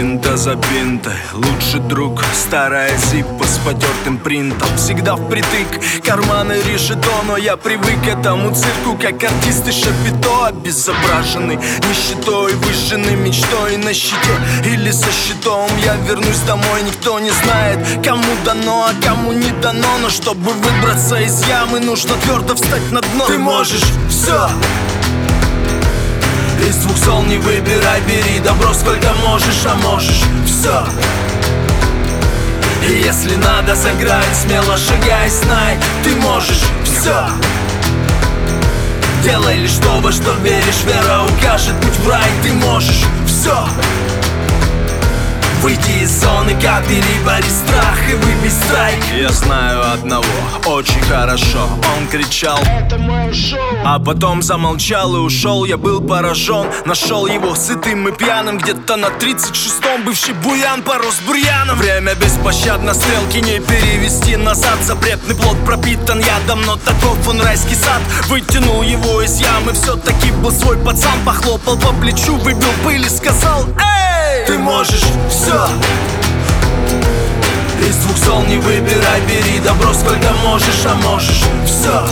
Пинта за пинтой, лучший друг, старая зиппа с потертым принтом. Всегда впритык, карманы решето, но я привык к этому цирку, как артисты Шапито, обезображенный нищетой, выжженный мечтой на щите или со щитом. Я вернусь домой, никто не знает, кому дано, а кому не дано. Но чтобы выбраться из ямы, нужно твердо встать на дно. Ты можешь все. Из двух зол не выбирай, бери добро сколько можешь, а можешь все. И если надо сыграть, смело шагай, знай, ты можешь все. Делай лишь то, во что веришь, вера укажет путь в рай. Ты можешь все. Выйди из зоны, как перебори страх и выбей страйк. Я знаю одного очень хорошо. Он кричал: это мое шоу. А потом замолчал и ушел. Я был поражен, нашел его сытым и пьяным. Где-то на 36-м бывший буян порос бурьяном. Время беспощадно, стрелки не перевести назад. Запретный плод пропитан ядом, но таков он райский сад. Вытянул его из ямы, все-таки был свой пацан. Похлопал по плечу, выбил пыль и сказал: эй, ты можешь все. Из двух зол не выбирай, бери добро сколько можешь, а можешь все.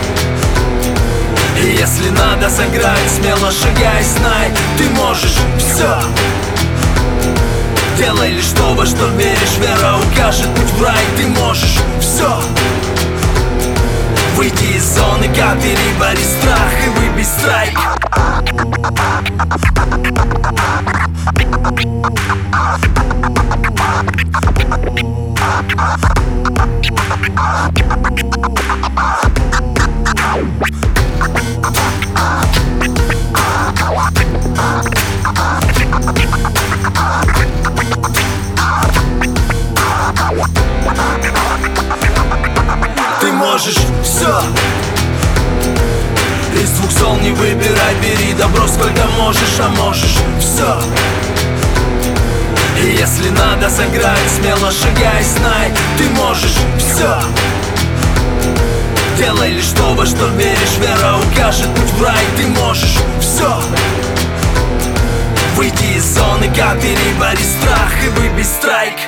И если надо сыграть, смело шагай, знай, ты можешь все. Делай лишь то, во что веришь, вера укажет путь в рай. Ты можешь все. Выйди из зоны, как перебори страх и выбей страйк. Ты можешь все. Из двух зол не выбирай, бери добро сколько можешь, а можешь все. И если надо сыграть, смело шагай, знай, ты можешь все. Делай лишь то, во что веришь, вера укажет путь в рай. Ты можешь все. Выйди из зоны, как перебори страх и выбей страйк.